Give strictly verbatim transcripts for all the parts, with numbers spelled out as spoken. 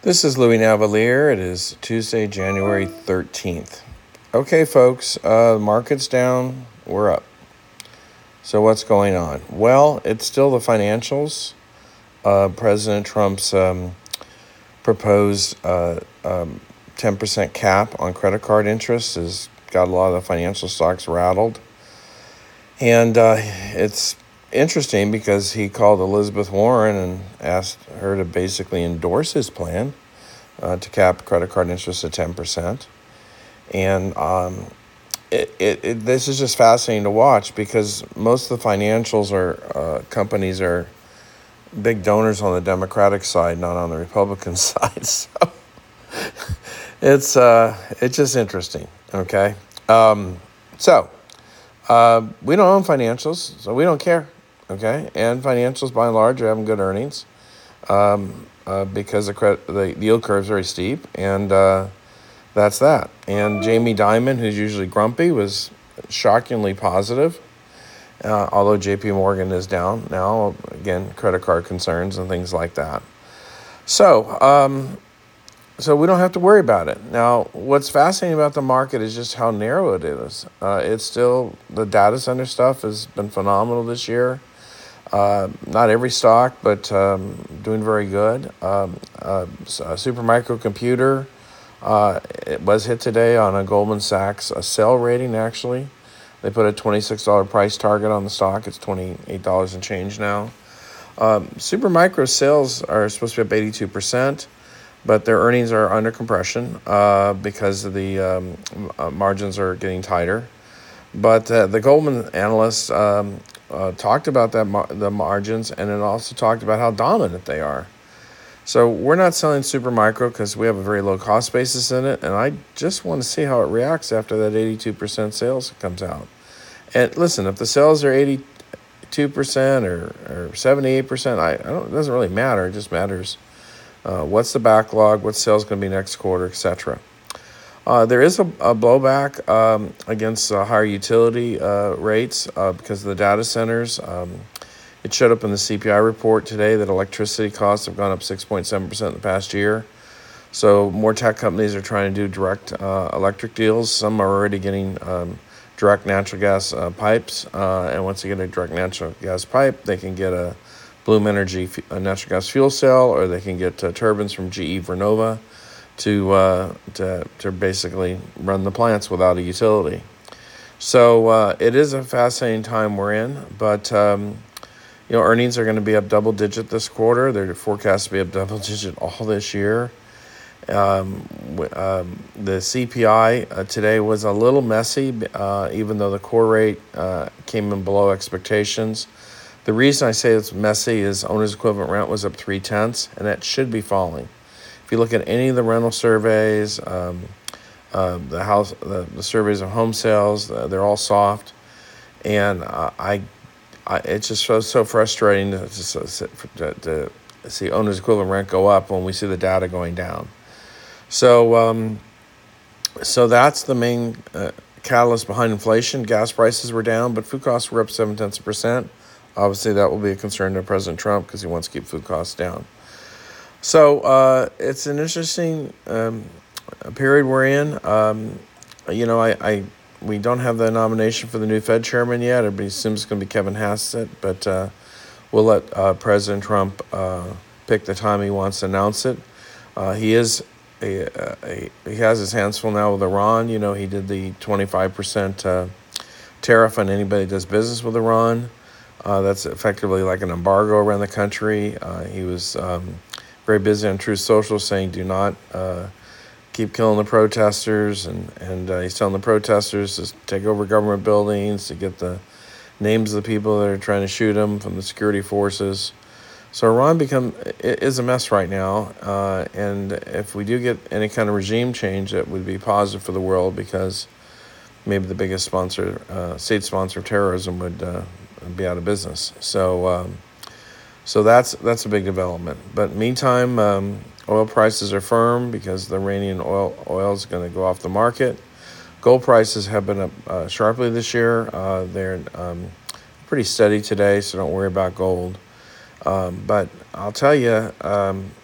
This is Louis Navalier. It is Tuesday, January thirteenth. Okay, folks, uh, market's down, we're up. So what's going on? Well, it's still the financials. Uh, President Trump's um, proposed uh, um, ten percent cap on credit card interest has got a lot of the financial stocks rattled. And uh, it's interesting because he called Elizabeth Warren and asked her to basically endorse his plan uh, to cap credit card interest at ten percent. And um, it, it, it this is just fascinating to watch because most of the financials are uh, companies are big donors on the Democratic side, not on the Republican side. So it's uh, it's just interesting. Okay, um, so. Uh, we don't own financials, so we don't care, okay? And financials, by and large, are having good earnings um, uh, because the, credit, the yield curve is very steep, and uh, that's that. And Jamie Dimon, who's usually grumpy, was shockingly positive, uh, although J P Morgan is down now, again, credit card concerns and things like that. So, um, So we don't have to worry about it. Now, what's fascinating about the market is just how narrow it is. Uh, it's still, the data center stuff has been phenomenal this year. Uh, not every stock, but um, doing very good. Um, uh, Supermicro Computer, uh, it was hit today on a Goldman Sachs a sell rating, actually. They put a twenty-six dollars price target on the stock. It's twenty-eight dollars and change now. Um, Supermicro sales are supposed to be up eighty-two percent. But their earnings are under compression uh, because of the um, uh, margins are getting tighter. But uh, the Goldman analysts um, uh, talked about that mar- the margins, and it also talked about how dominant they are. So we're not selling Supermicro because we have a very low cost basis in it, and I just want to see how it reacts after that eighty-two percent sales comes out. And listen, if the sales are eighty-two percent or, or seventy-eight percent, I, I don't, it doesn't really matter. It just matters. Uh, what's the backlog, what sales going to be next quarter, et cetera. Uh, there is a, a blowback um, against uh, higher utility uh, rates uh, because of the data centers. Um, it showed up in the C P I report today that electricity costs have gone up six point seven percent in the past year. So more tech companies are trying to do direct uh, electric deals. Some are already getting um, direct natural gas uh, pipes. Uh, and once you get a direct natural gas pipe, they can get a Bloom Energy a natural gas fuel cell, or they can get uh, turbines from G E Vernova to, uh, to to basically run the plants without a utility. So uh, it is a fascinating time we're in, but um, you know earnings are going to be up double digit this quarter. They're forecast to be up double digit all this year. Um, um, the C P I uh, today was a little messy, uh, even though the core rate uh, came in below expectations. The reason I say it's messy is owner's equivalent rent was up three tenths, and that should be falling. If you look at any of the rental surveys, um, uh, the house, the, the surveys of home sales, uh, they're all soft, and uh, I, I, it's just so so frustrating to, to, to see owner's equivalent rent go up when we see the data going down. So, um, so that's the main uh, catalyst behind inflation. Gas prices were down, but food costs were up seven tenths of a percent. Obviously, that will be a concern to President Trump because he wants to keep food costs down. So uh, it's an interesting um, period we're in. Um, you know, I, I we don't have the nomination for the new Fed chairman yet. Everybody assumes it's going to be Kevin Hassett, but uh, we'll let uh, President Trump uh, pick the time he wants to announce it. Uh, he is a, a, a he has his hands full now with Iran. You know, he did the twenty-five percent uh, tariff on anybody that does business with Iran. Uh, that's effectively like an embargo around the country. Uh, he was um, very busy on Truth Social saying, do not uh, keep killing the protesters. And, and uh, he's telling the protesters to take over government buildings, to get the names of the people that are trying to shoot him from the security forces. So Iran become is a mess right now. Uh, and if we do get any kind of regime change, that would be positive for the world because maybe the biggest sponsor, uh, state sponsor of terrorism would uh, be out of business. So um, so that's that's a big development. But meantime, um, oil prices are firm because the Iranian oil oil is going to go off the market. Gold prices have been up uh, sharply this year. Uh, they're um, pretty steady today, so don't worry about gold. Um, but I'll tell you, um,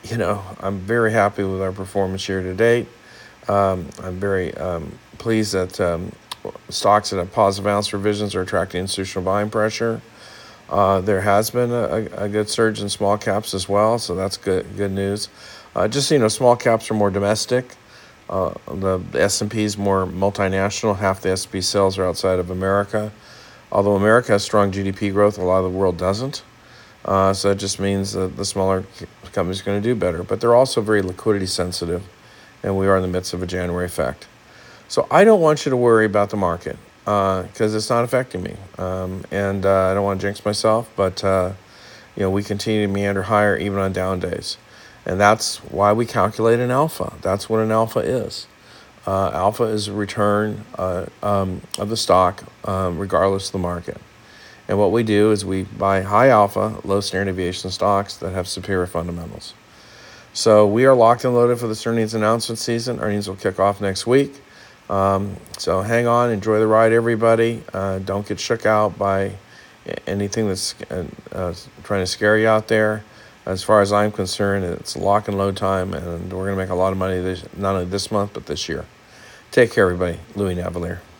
you know, I'm very happy with our performance year to date. Um, I'm very um, pleased that um, stocks that have positive ounce revisions are attracting institutional buying pressure. Uh, there has been a, a good surge in small caps as well, so that's good good news. Uh, just so you know, small caps are more domestic. Uh, the, the S and P is more multinational. Half the S and P sales are outside of America. Although America has strong G D P growth, a lot of the world doesn't. Uh, so it just means that the smaller companies are going to do better. But they're also very liquidity sensitive, and we are in the midst of a January effect. So I don't want you to worry about the market because uh, it's not affecting me. Um, and uh, I don't want to jinx myself, but uh, you know, we continue to meander higher even on down days. And that's why we calculate an alpha. That's what an alpha is. Uh, alpha is a return uh, um, of the stock um, regardless of the market. And what we do is we buy high alpha, low standard deviation stocks that have superior fundamentals. So we are locked and loaded for this earnings announcement season. Earnings will kick off next week. Um, so hang on, enjoy the ride, everybody. Uh, don't get shook out by anything that's uh, uh, trying to scare you out there. As far as I'm concerned, it's lock and load time, and we're going to make a lot of money this, not only this month, but this year. Take care, everybody. Louis Navellier.